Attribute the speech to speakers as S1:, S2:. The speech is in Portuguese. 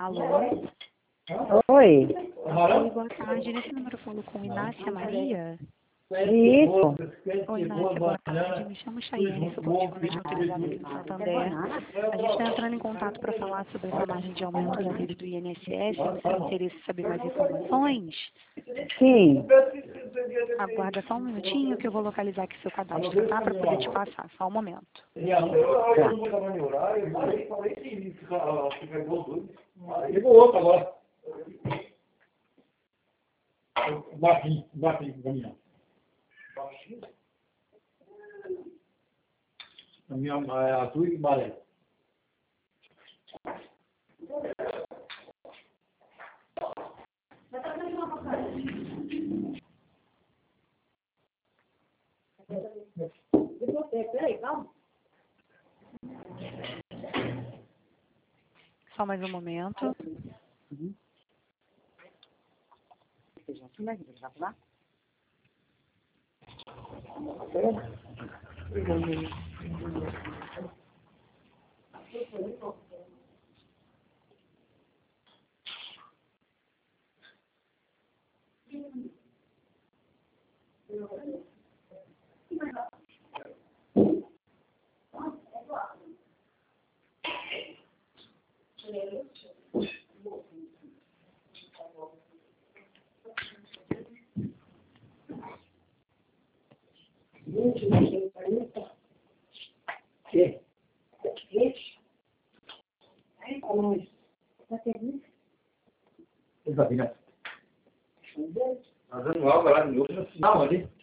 S1: Alô?
S2: Oi.
S1: Oi, boa tarde. Nesse número eu falo com Inácia Maria.
S2: Isso.
S1: Oi, Inácia, boa tarde. Me chamo Chayenne, sou comunicadora autorizada aqui do Santander. A gente está entrando em contato para falar sobre essa margem de aumento da rede do INSS. Você tem interesse em saber mais informações?
S2: Sim.
S1: Aguarda só um minutinho que eu vou localizar aqui seu cadastro, tá? Para poder te passar. Só um momento.
S3: Ligou outro agora. Marquinhos, caminhão. Caminhão azul e amarelo.
S2: Peraí, calma.
S1: Só mais um momento.
S3: Fazendo algo lá no final ali.